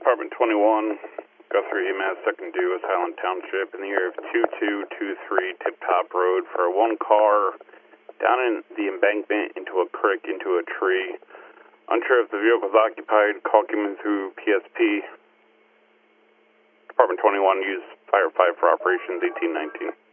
Department 21, Guthrie, UMass, second due, West Highland Township, in the area of 2223 Tip Top Road for one car down in the embankment into a creek, into a tree. Unsure if the vehicle was occupied. Call came in through PSP. Department 21 used Fire 5 for operations 1819.